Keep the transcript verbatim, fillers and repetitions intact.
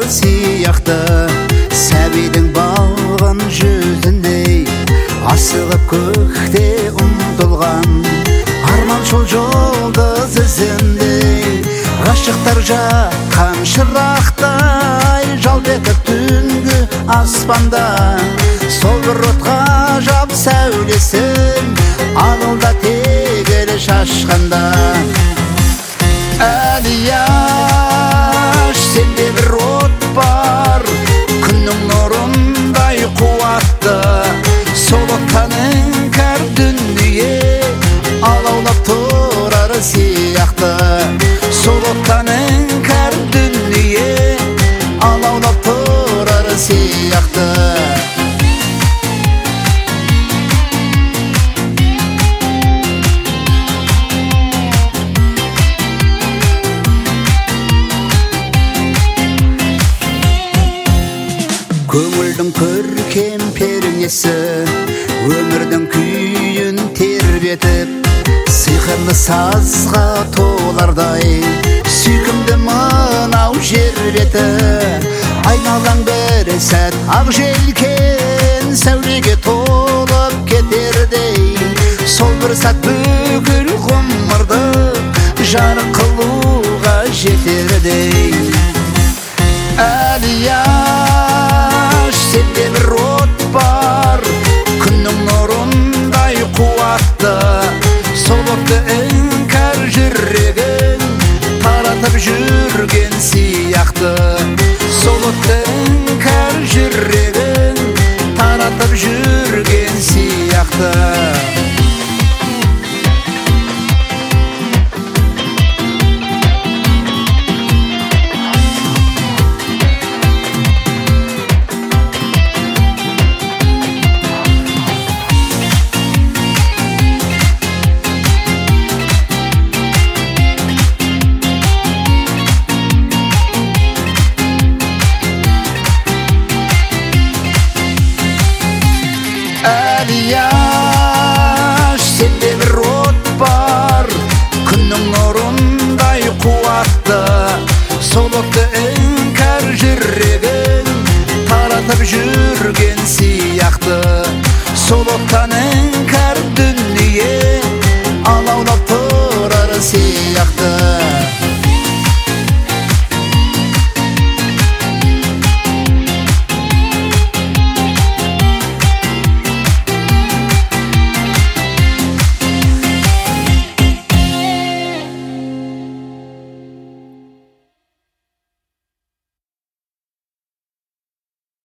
сияқты, сәбидің балғын жүзіндей асығып көкте ұмтылған арманшыл жұлдыз ізіндей. Ғашықтар жаққан шырақтай жалбетіп түнгі аспанда, сол бір отқа жап сәулесін алда тегелі шашқанда. Әлияш, сенде бір от бар, күннің нұрындай қуатты, сол оттан іңкәр дүние алаулап тұрар сияқты. Сол оттан іңкәр дүние алаулап тұрар сияқты. Көңілдің көркем пернесі өмірдің күйін тербетіп, сиқырлы сазға толардай сүйкімді мынау жер беті. Айналаң бір сәт ақ желкен сәулеге толып кетердей, сол бір сәт бүкіл ғұмырды жарық қылуға жетердей. Әлияш, сенде бір от бар, күннің нұрындай қуатты, сол отты іңкәр жүрегін таратып жүрген сияқты. Сол отты іңкәр жүрегін таратып жүрген сияқты. Әлияш, сенде бір от бар, күннің нұрындай қуатты, сол отты іңкәр жүрегін таратып жүрген сияқты. Сол оттан